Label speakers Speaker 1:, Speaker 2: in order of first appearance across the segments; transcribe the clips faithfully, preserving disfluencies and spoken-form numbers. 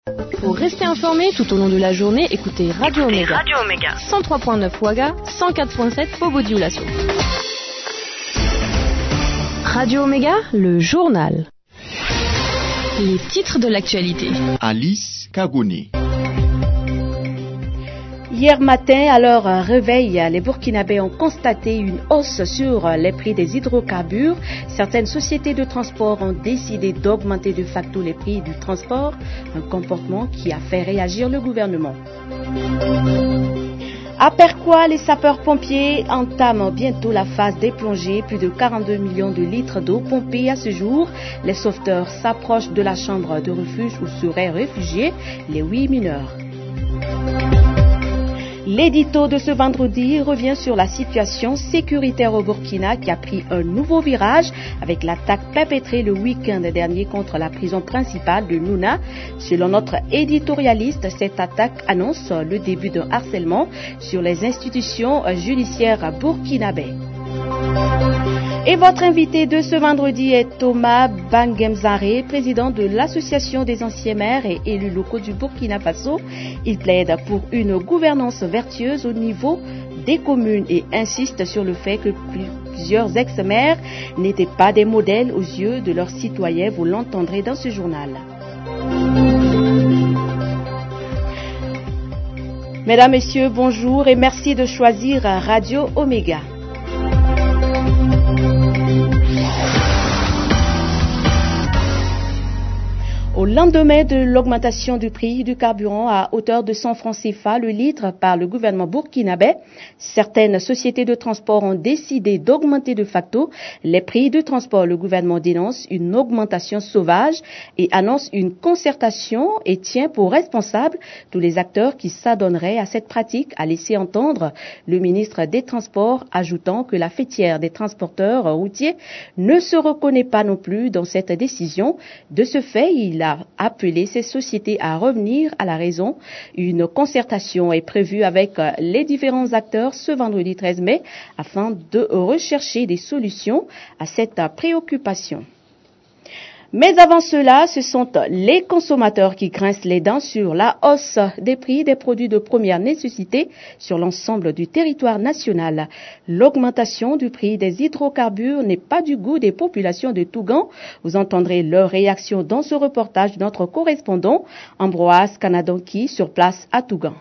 Speaker 1: Pour rester informé tout au long de la journée, écoutez Radio Omega.
Speaker 2: Radio Omega.
Speaker 1: cent trois point neuf Ouaga, cent quatre point sept Bobo-Dioulasso. Radio Omega, le journal. Les titres de l'actualité.
Speaker 3: Alice Kagone.
Speaker 4: Hier matin, à leur réveil, les Burkinabés ont constaté une hausse sur les prix des hydrocarbures. Certaines sociétés de transport ont décidé d'augmenter de facto les prix du transport, un comportement qui a fait réagir le gouvernement. À Perquois, les sapeurs-pompiers entament bientôt la phase des plongées. Plus de quarante-deux millions de litres d'eau pompés à ce jour. Les sauveteurs s'approchent de la chambre de refuge où seraient réfugiés les huit mineurs. L'édito de ce vendredi revient sur la situation sécuritaire au Burkina qui a pris un nouveau virage avec l'attaque perpétrée le week-end dernier contre la prison principale de Nouna. Selon notre éditorialiste, cette attaque annonce le début d'un harcèlement sur les institutions judiciaires burkinabées. Et votre invité de ce vendredi est Thomas Bangemzare, président de l'Association des anciens maires et élus locaux du Burkina Faso. Il plaide pour une gouvernance vertueuse au niveau des communes et insiste sur le fait que plusieurs ex-maires n'étaient pas des modèles aux yeux de leurs citoyens. Vous l'entendrez dans ce journal. Mesdames, Messieurs, bonjour et merci de choisir Radio Omega. Au lendemain de l'augmentation du prix du carburant à hauteur de cent francs C F A le litre par le gouvernement burkinabé, certaines sociétés de transport ont décidé d'augmenter de facto les prix de transport. Le gouvernement dénonce une augmentation sauvage et annonce une concertation et tient pour responsable tous les acteurs qui s'adonneraient à cette pratique, a laissé entendre le ministre des Transports, ajoutant que la fêtière des transporteurs routiers ne se reconnaît pas non plus dans cette décision. De ce fait, il a appelé ces sociétés à revenir à la raison. Une concertation est prévue avec les différents acteurs ce vendredi treize mai afin de rechercher des solutions à cette préoccupation. Mais avant cela, ce sont les consommateurs qui grincent les dents sur la hausse des prix des produits de première nécessité sur l'ensemble du territoire national. L'augmentation du prix des hydrocarbures n'est pas du goût des populations de Tougan. Vous entendrez leur réaction dans ce reportage de notre correspondant Ambroise Kanadanki sur place à Tougan.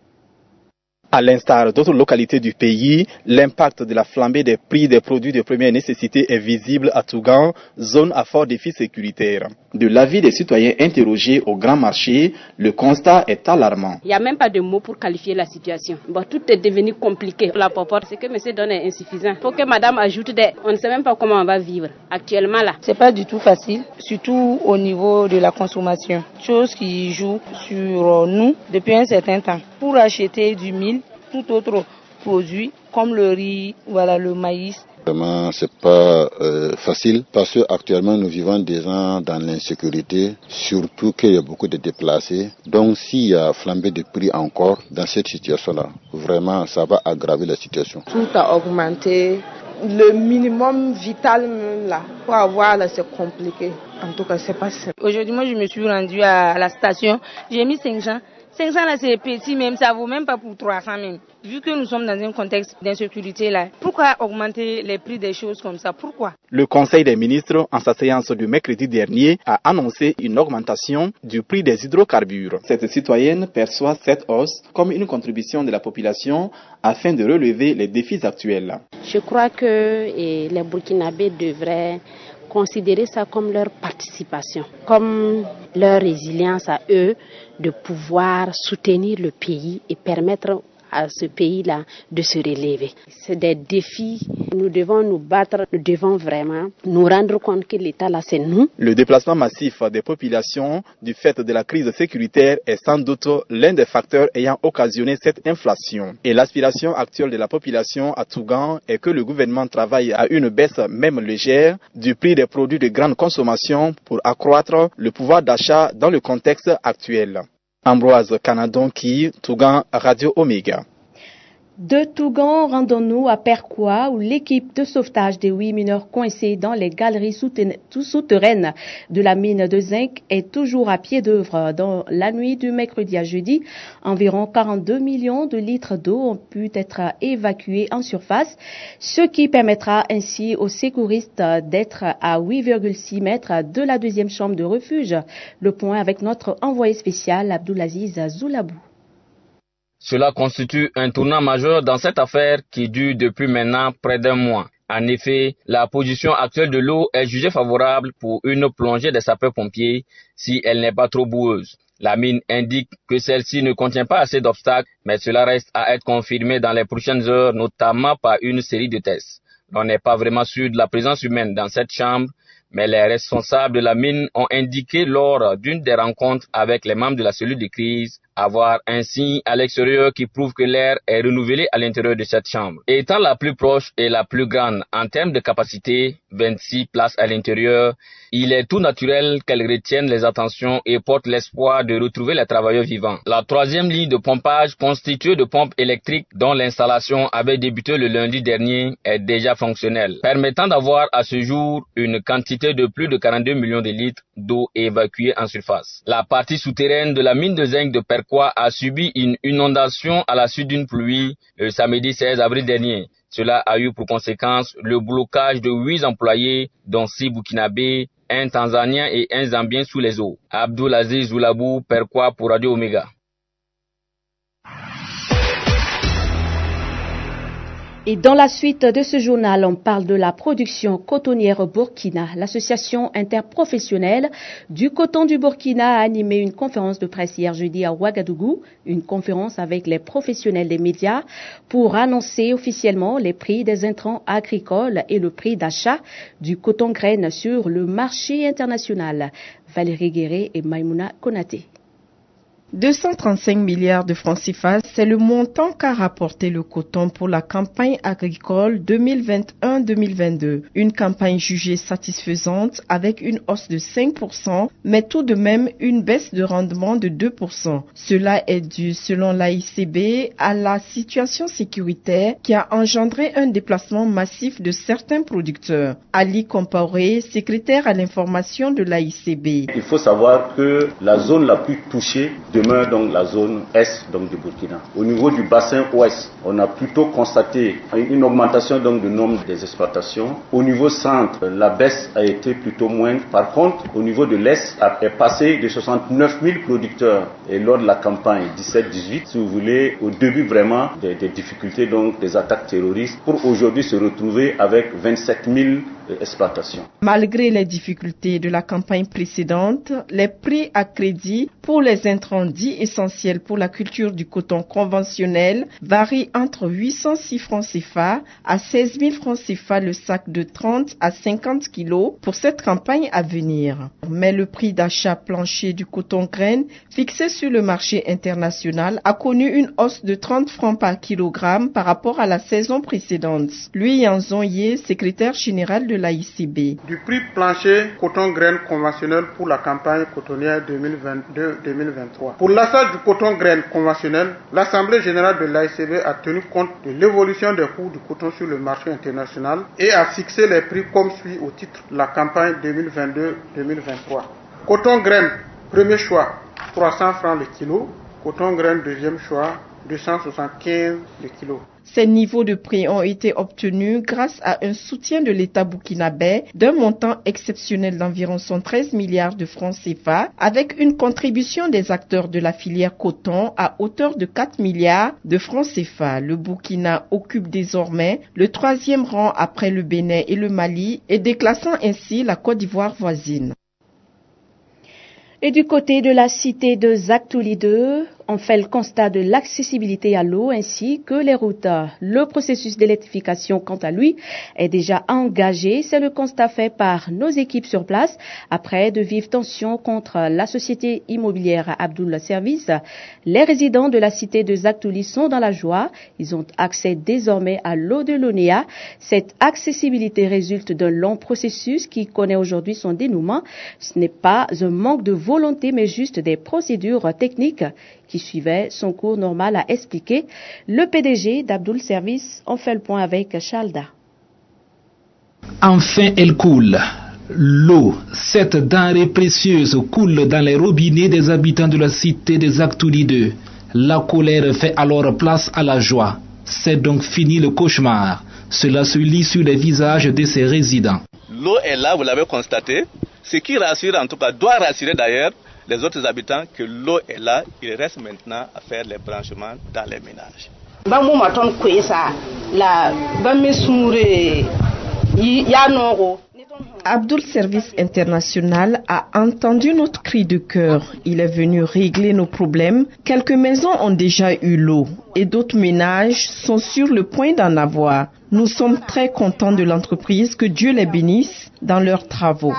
Speaker 5: À l'instar d'autres localités du pays, l'impact de la flambée des prix des produits de première nécessité est visible à Tougan, zone à fort défi sécuritaire. De l'avis des citoyens interrogés au grand marché, le constat est alarmant.
Speaker 6: Il n'y a même pas de mots pour qualifier la situation. Bon, tout est devenu compliqué. La popote, ce que monsieur donne est insuffisant. Il faut que madame ajoute des... On ne sait même pas comment on va vivre actuellement là.
Speaker 7: C'est pas du tout facile, surtout au niveau de la consommation. Chose qui joue sur nous depuis un certain temps. Pour acheter du mil, tout autre produit comme le riz, voilà, le maïs.
Speaker 8: Vraiment, c'est pas euh, facile parce que actuellement nous vivons des gens dans l'insécurité, surtout qu'il y a beaucoup de déplacés. Donc s'il y a flambée de prix encore dans cette situation-là, vraiment ça va aggraver la situation.
Speaker 9: Tout a augmenté. Le minimum vital même là, pour avoir là, c'est compliqué. En tout cas, c'est pas simple.
Speaker 7: Aujourd'hui, moi, je me suis rendue à la station. J'ai mis cinq cents. cinq cents là, c'est petit même, ça vaut même pas pour trois cents même. Vu que nous sommes dans un contexte d'insécurité là, pourquoi augmenter les prix des choses comme ça? Pourquoi?
Speaker 5: Le Conseil des ministres, en sa séance du mercredi dernier, a annoncé une augmentation du prix des hydrocarbures. Cette citoyenne perçoit cette hausse comme une contribution de la population afin de relever les défis actuels.
Speaker 6: Je crois que et les Burkinabés devraient considérer ça comme leur participation, comme leur résilience à eux de pouvoir soutenir le pays et permettre à ce pays-là de se relever. C'est des défis, nous devons nous battre, nous devons vraiment nous rendre compte que l'État là c'est nous.
Speaker 5: Le déplacement massif des populations du fait de la crise sécuritaire est sans doute l'un des facteurs ayant occasionné cette inflation. Et l'aspiration actuelle de la population à Tougan est que le gouvernement travaille à une baisse même légère du prix des produits de grande consommation pour accroître le pouvoir d'achat dans le contexte actuel. Ambroise Kanadonki, Tougan, Radio Omega.
Speaker 4: De Tougan, rendons-nous à Perquois, où l'équipe de sauvetage des huit mineurs coincés dans les galeries souterraines de la mine de zinc est toujours à pied d'œuvre. Dans la nuit du mercredi à jeudi, environ quarante-deux millions de litres d'eau ont pu être évacués en surface, ce qui permettra ainsi aux secouristes d'être à huit virgule six mètres de la deuxième chambre de refuge. Le point avec notre envoyé spécial Abdoulaziz Zoulabou.
Speaker 2: Cela constitue un tournant majeur dans cette affaire qui dure depuis maintenant près d'un mois. En effet, la position actuelle de l'eau est jugée favorable pour une plongée des sapeurs-pompiers si elle n'est pas trop boueuse. La mine indique que celle-ci ne contient pas assez d'obstacles, mais cela reste à être confirmé dans les prochaines heures, notamment par une série de tests. On n'est pas vraiment sûr de la présence humaine dans cette chambre, mais les responsables de la mine ont indiqué lors d'une des rencontres avec les membres de la cellule de crise avoir un signe à l'extérieur qui prouve que l'air est renouvelé à l'intérieur de cette chambre. Étant la plus proche et la plus grande en termes de capacité, vingt-six places à l'intérieur, il est tout naturel qu'elle retienne les attentions et porte l'espoir de retrouver les travailleurs vivants. La troisième ligne de pompage, constituée de pompes électriques dont l'installation avait débuté le lundi dernier, est déjà fonctionnelle, permettant d'avoir à ce jour une quantité de plus de quarante-deux millions de litres d'eau évacuée en surface. La partie souterraine de la mine de zinc de Perquois a subi une inondation à la suite d'une pluie le samedi seize avril dernier. Cela a eu pour conséquence le blocage de huit employés, dont six Burkinabés, un Tanzanien et un Zambien sous les eaux. Abdoulaziz Zoulabou, Perquois pour Radio Omega.
Speaker 4: Et dans la suite de ce journal, on parle de la production cotonnière au Burkina. L'association interprofessionnelle du coton du Burkina a animé une conférence de presse hier jeudi à Ouagadougou, une conférence avec les professionnels des médias pour annoncer officiellement les prix des intrants agricoles et le prix d'achat du coton graine sur le marché international. Valérie Guéré et Maïmouna Konaté.
Speaker 10: deux cent trente-cinq milliards de francs C F A, c'est le montant qu'a rapporté le coton pour la campagne agricole deux mille vingt et un deux mille vingt-deux. Une campagne jugée satisfaisante avec une hausse de cinq pour cent, mais tout de même une baisse de rendement de deux pour cent. Cela est dû, selon l'A I C B, à la situation sécuritaire qui a engendré un déplacement massif de certains producteurs. Ali Compaoré, secrétaire à l'information de l'A I C B.
Speaker 11: Il faut savoir que la zone la plus touchée demeure donc la zone est donc du Burkina. Au niveau du bassin ouest, on a plutôt constaté une augmentation donc du nombre des exploitations. Au niveau centre, la baisse a été plutôt moindre. Par contre, au niveau de l'est, est passé de soixante-neuf mille producteurs et lors de la campagne dix-sept dix-huit, si vous voulez, au début vraiment des, des difficultés donc des attaques terroristes, pour aujourd'hui se retrouver avec vingt-sept mille exploitations.
Speaker 10: Malgré les difficultés de la campagne précédente, les prix à crédit pour les intrants dits essentiels pour la culture du coton conventionnel varient entre huit cent six francs C F A à seize mille francs C F A le sac de trente à cinquante kilos pour cette campagne à venir. Mais le prix d'achat plancher du coton graine fixé sur le marché international a connu une hausse de trente francs par kilogramme par rapport à la saison précédente. Lui, Yanzon Ye, secrétaire général de l'A I C B.
Speaker 12: Du prix plancher coton graine conventionnel pour la campagne cotonnière deux mille vingt-deux deux mille vingt-trois. Pour l'achat du coton graine conventionnel, l'Assemblée générale de l'A I C B a tenu compte de l'évolution des coûts du coton sur le marché international et a fixé les prix comme suit au titre de la campagne deux mille vingt-deux deux mille vingt-trois. Coton graine, premier choix, trois cents francs le kilo. Coton graine, deuxième choix, deux cent soixante-quinze le kilo.
Speaker 10: Ces niveaux de prix ont été obtenus grâce à un soutien de l'État burkinabé d'un montant exceptionnel d'environ cent treize milliards de francs C F A, avec une contribution des acteurs de la filière coton à hauteur de quatre milliards de francs C F A. Le Burkina occupe désormais le troisième rang après le Bénin et le Mali et déclassant ainsi la Côte d'Ivoire voisine.
Speaker 4: Et du côté de la cité de Zaktouli deux, on fait le constat de l'accessibilité à l'eau ainsi que les routes. Le processus d'électrification, quant à lui, est déjà engagé. C'est le constat fait par nos équipes sur place après de vives tensions contre la société immobilière Abdoul Service. Les résidents de la cité de Zaktouli sont dans la joie. Ils ont accès désormais à l'eau de l'Onéa. Cette accessibilité résulte d'un long processus qui connaît aujourd'hui son dénouement. Ce n'est pas un manque de volonté, mais juste des procédures techniques qui qui suivait son cours normal, a expliqué. Le P D G d'Abdoul Service en fait le point avec Chalda.
Speaker 13: Enfin, elle coule. L'eau, cette denrée précieuse, coule dans les robinets des habitants de la cité des Aktouli deux. La colère fait alors place à la joie. C'est donc fini le cauchemar. Cela se lit sur les visages de ces résidents.
Speaker 14: L'eau est là, vous l'avez constaté. Ce qui rassure, en tout cas, doit rassurer d'ailleurs les autres habitants que l'eau est là. Il reste maintenant à faire les branchements dans les ménages.
Speaker 10: Abdoul Service International a entendu notre cri de cœur. Il est venu régler nos problèmes. Quelques maisons ont déjà eu l'eau et d'autres ménages sont sur le point d'en avoir. Nous sommes très contents de l'entreprise, que Dieu les bénisse dans leurs travaux.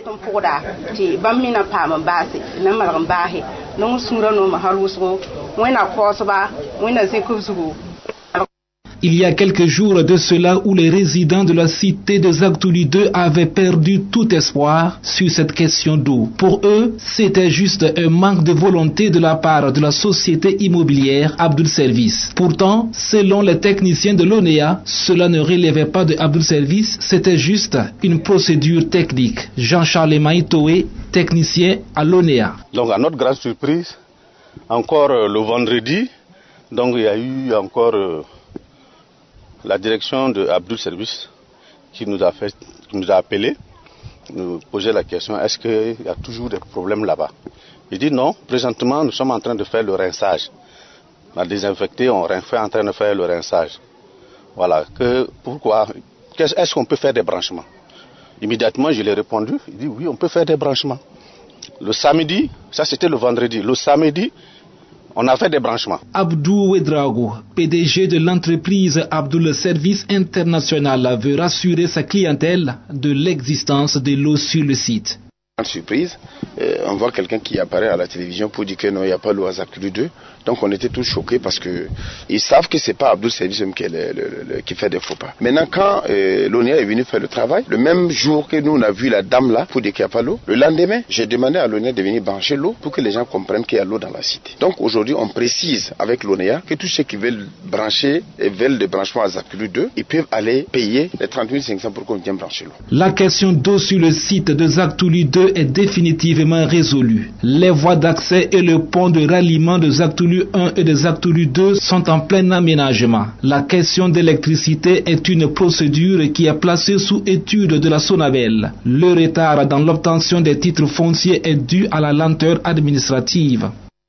Speaker 13: Il y a quelques jours de cela où les résidents de la cité de Aktouli deux avaient perdu tout espoir sur cette question d'eau. Pour eux, c'était juste un manque de volonté de la part de la société immobilière Abdoul Service. Pourtant, selon les techniciens de l'O N E A, cela ne relevait pas de Abdoul Service, c'était juste une procédure technique. Jean-Charles Maïtoé, technicien à l'O N E A.
Speaker 11: Donc à notre grande surprise, encore euh, le vendredi, donc il y a eu encore... Euh, la direction de Abdoul Service qui nous a fait, qui nous a appelé, nous posait la question, est-ce qu'il y a toujours des problèmes là-bas? Il dit non, présentement nous sommes en train de faire le rinçage. On a désinfecté, on est en train de faire le rinçage. Voilà, que, pourquoi? Est-ce qu'on peut faire des branchements? Immédiatement je lui ai répondu, il dit oui, on peut faire des branchements. Le samedi, ça c'était le vendredi, le samedi, on a fait des branchements.
Speaker 13: Abdou Ouedraogo, P D G de l'entreprise Abdoul Service International, veut rassurer sa clientèle de l'existence de l'eau sur le site.
Speaker 15: Surprise, euh, on voit quelqu'un qui apparaît à la télévision pour dire que non, il n'y a pas l'eau à Aktouli deux. Donc on était tous choqués parce que ils savent que c'est pas Abdoul Service qui, est le, le, le, qui fait des faux pas. Maintenant quand euh, l'O N E A est venu faire le travail, le même jour que nous on a vu la dame là pour dire qu'il n'y a pas l'eau, le lendemain j'ai demandé à l'O N E A de venir brancher l'eau pour que les gens comprennent qu'il y a l'eau dans la cité. Donc aujourd'hui on précise avec l'O N E A que tous ceux qui veulent brancher et veulent des branchements à Aktouli deux, ils peuvent aller payer les trente mille cinq cents pour qu'on vienne brancher l'eau.
Speaker 13: La question d'eau sur le site de Aktouli deux est définitivement résolue. Les voies d'accès et le pont de ralliement de Aktouli un et de Aktouli deux sont en plein aménagement. La question d'électricité est une procédure qui est placée sous étude de la SONABEL. Le retard dans l'obtention des titres fonciers est dû à la lenteur administrative.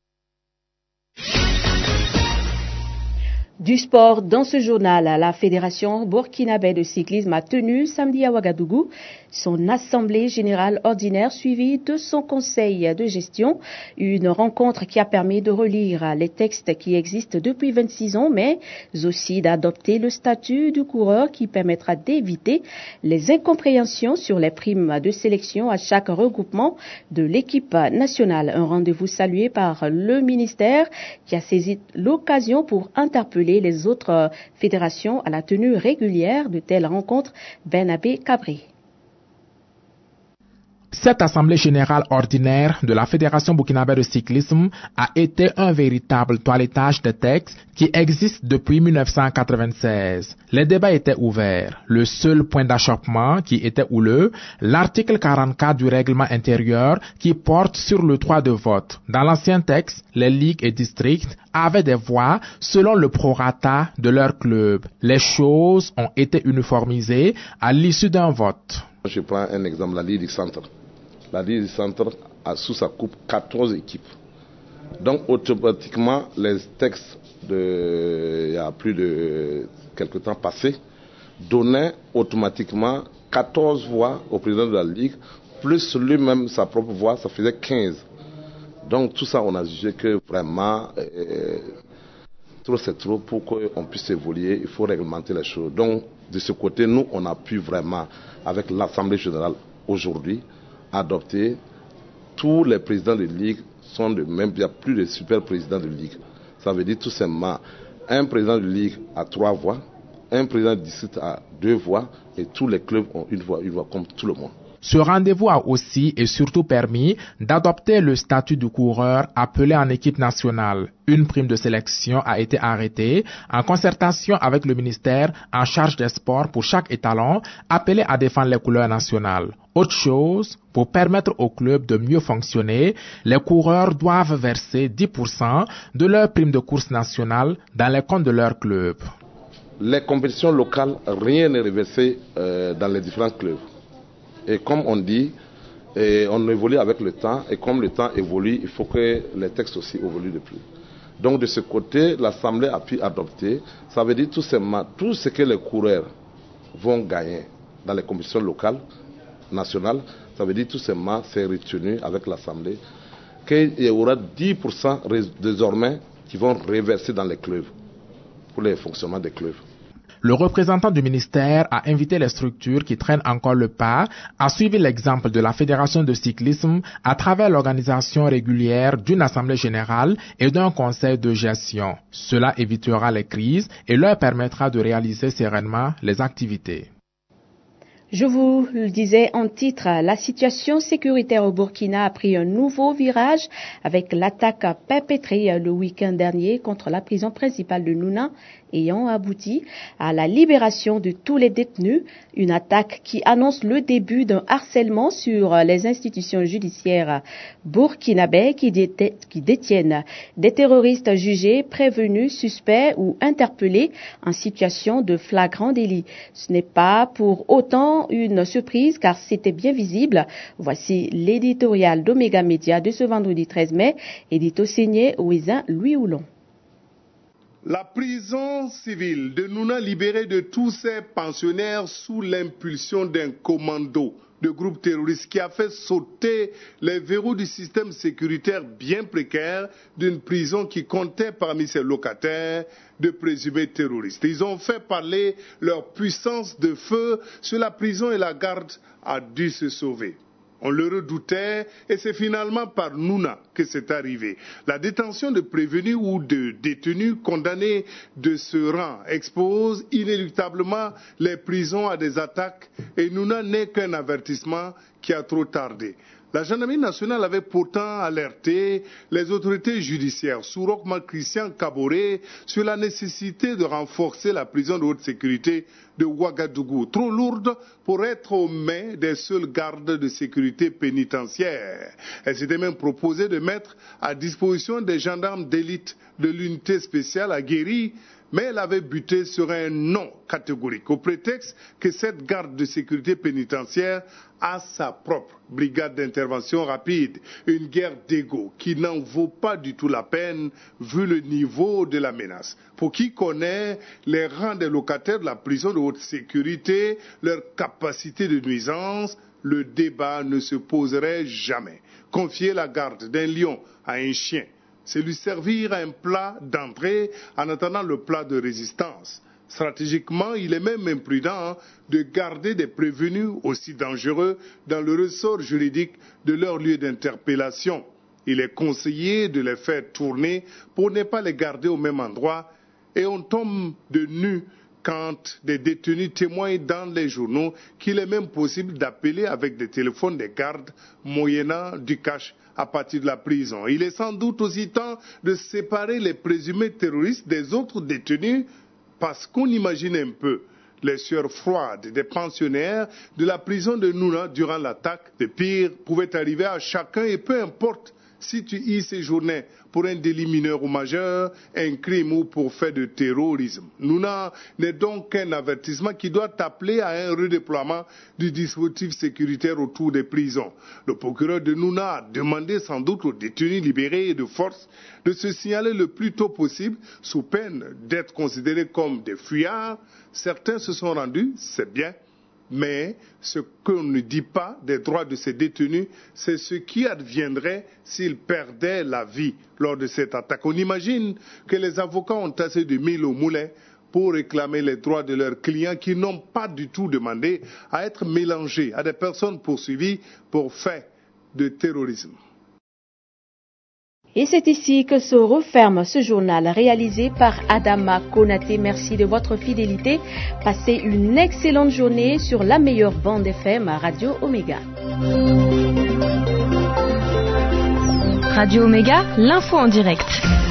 Speaker 4: Du sport, dans ce journal, la Fédération burkinabé de cyclisme a tenu samedi à Ouagadougou son assemblée générale ordinaire suivie de son conseil de gestion. Une rencontre qui a permis de relire les textes qui existent depuis vingt-six ans, mais aussi d'adopter le statut du coureur qui permettra d'éviter les incompréhensions sur les primes de sélection à chaque regroupement de l'équipe nationale. Un rendez-vous salué par le ministère qui a saisi l'occasion pour interpeller les autres fédérations à la tenue régulière de telles rencontres. Bernabé Cabré.
Speaker 16: Cette assemblée générale ordinaire de la Fédération burkinabé de cyclisme a été un véritable toilettage de textes qui existe depuis mille neuf cent quatre-vingt-seize. Les débats étaient ouverts. Le seul point d'achoppement qui était houleux, l'article quarante-quatre du règlement intérieur qui porte sur le droit de vote. Dans l'ancien texte, les ligues et districts avaient des voix selon le prorata de leur club. Les choses ont été uniformisées à l'issue d'un vote.
Speaker 17: Je prends un exemple, la Ligue du Centre. La Ligue du Centre a sous sa coupe quatorze équipes. Donc automatiquement, les textes de, il y a plus de quelque temps passé, donnaient automatiquement quatorze voix au président de la Ligue, plus lui-même sa propre voix, ça faisait quinze. Donc tout ça, on a jugé que vraiment, euh, trop c'est trop pour qu'on puisse évoluer, il faut réglementer les choses. Donc de ce côté, nous, on a pu vraiment, avec l'Assemblée générale aujourd'hui, adopter tous les présidents de ligue sont de même, il n'y a plus de super présidents de ligue. Ça veut dire tout simplement un président de ligue a trois voix, un président de district a deux voix et tous les clubs ont une voix, une voix comme tout le monde.
Speaker 16: Ce rendez-vous a aussi et surtout permis d'adopter le statut du coureur appelé en équipe nationale. Une prime de sélection a été arrêtée en concertation avec le ministère en charge des sports pour chaque étalon appelé à défendre les couleurs nationales. Autre chose, pour permettre au club de mieux fonctionner, les coureurs doivent verser dix pour cent de leur prime de course nationale dans les comptes de leur club.
Speaker 17: Les compétitions locales, rien n'est reversé euh, dans les différents clubs. Et comme on dit, et on évolue avec le temps, et comme le temps évolue, il faut que les textes aussi évoluent de plus. Donc de ce côté, l'Assemblée a pu adopter, ça veut dire tout simplement, tout ce que les coureurs vont gagner dans les compétitions locales, nationales, ça veut dire tout simplement, c'est retenu avec l'Assemblée, qu'il y aura dix pour cent désormais qui vont reverser dans les clubs, pour le fonctionnement des clubs.
Speaker 16: Le représentant du ministère a invité les structures qui traînent encore le pas à suivre l'exemple de la Fédération de cyclisme à travers l'organisation régulière d'une assemblée générale et d'un conseil de gestion. Cela évitera les crises et leur permettra de réaliser sereinement les activités.
Speaker 4: Je vous le disais en titre, la situation sécuritaire au Burkina a pris un nouveau virage avec l'attaque perpétrée le week-end dernier contre la prison principale de Nouna, ayant abouti à la libération de tous les détenus, une attaque qui annonce le début d'un harcèlement sur les institutions judiciaires burkinabais qui, déti- qui détiennent des terroristes jugés, prévenus, suspects ou interpellés en situation de flagrant délit. Ce n'est pas pour autant une surprise car c'était bien visible. Voici l'éditorial d'Omega Media de ce vendredi treize mai, édito signé Ouisin Louis Houlon.
Speaker 18: La prison civile de Nouna libérée de tous ses pensionnaires sous l'impulsion d'un commando de groupe terroriste qui a fait sauter les verrous du système sécuritaire bien précaire d'une prison qui comptait parmi ses locataires de présumés terroristes. Ils ont fait parler leur puissance de feu sur la prison et la garde a dû se sauver. On le redoutait et c'est finalement par Nouna que c'est arrivé. La détention de prévenus ou de détenus condamnés de ce rang expose inéluctablement les prisons à des attaques et Nouna n'est qu'un avertissement qui a trop tardé. La gendarmerie nationale avait pourtant alerté les autorités judiciaires sous Rochman Christian Kaboré sur la nécessité de renforcer la prison de haute sécurité de Ouagadougou, trop lourde pour être aux mains des seuls gardes de sécurité pénitentiaire. Elle s'était même proposé de mettre à disposition des gendarmes d'élite de l'unité spéciale aguerrie, mais elle avait buté sur un non catégorique, au prétexte que cette garde de sécurité pénitentiaire a sa propre brigade d'intervention rapide, une guerre d'ego qui n'en vaut pas du tout la peine vu le niveau de la menace. Pour qui connaît les rangs des locataires de la prison de haute sécurité, leur capacité de nuisance, le débat ne se poserait jamais. Confier la garde d'un lion à un chien, c'est lui servir un plat d'entrée en attendant le plat de résistance. Stratégiquement, il est même imprudent de garder des prévenus aussi dangereux dans le ressort juridique de leur lieu d'interpellation. Il est conseillé de les faire tourner pour ne pas les garder au même endroit et on tombe de nu quand des détenus témoignent dans les journaux qu'il est même possible d'appeler avec des téléphones des gardes moyennant du cash à partir de la prison. Il est sans doute aussi temps de séparer les présumés terroristes des autres détenus parce qu'on imagine un peu les sueurs froides des pensionnaires de la prison de Nouna durant l'attaque. Le pire pouvait arriver à chacun et peu importe si tu y séjournais pour un délit mineur ou majeur, un crime ou pour fait de terrorisme. Nouna n'est donc qu'un avertissement qui doit appeler à un redéploiement du dispositif sécuritaire autour des prisons. Le procureur de Nouna a demandé sans doute aux détenus libérés et de force de se signaler le plus tôt possible sous peine d'être considérés comme des fuyards. Certains se sont rendus, c'est bien. Mais ce qu'on ne dit pas des droits de ces détenus, c'est ce qui adviendrait s'ils perdaient la vie lors de cette attaque. On imagine que les avocats ont assez de mille au moulin pour réclamer les droits de leurs clients qui n'ont pas du tout demandé à être mélangés à des personnes poursuivies pour faits de terrorisme.
Speaker 4: Et c'est ici que se referme ce journal réalisé par Adama Konaté. Merci de votre fidélité. Passez une excellente journée sur la meilleure bande F M à Radio Omega.
Speaker 1: Radio Omega, l'info en direct.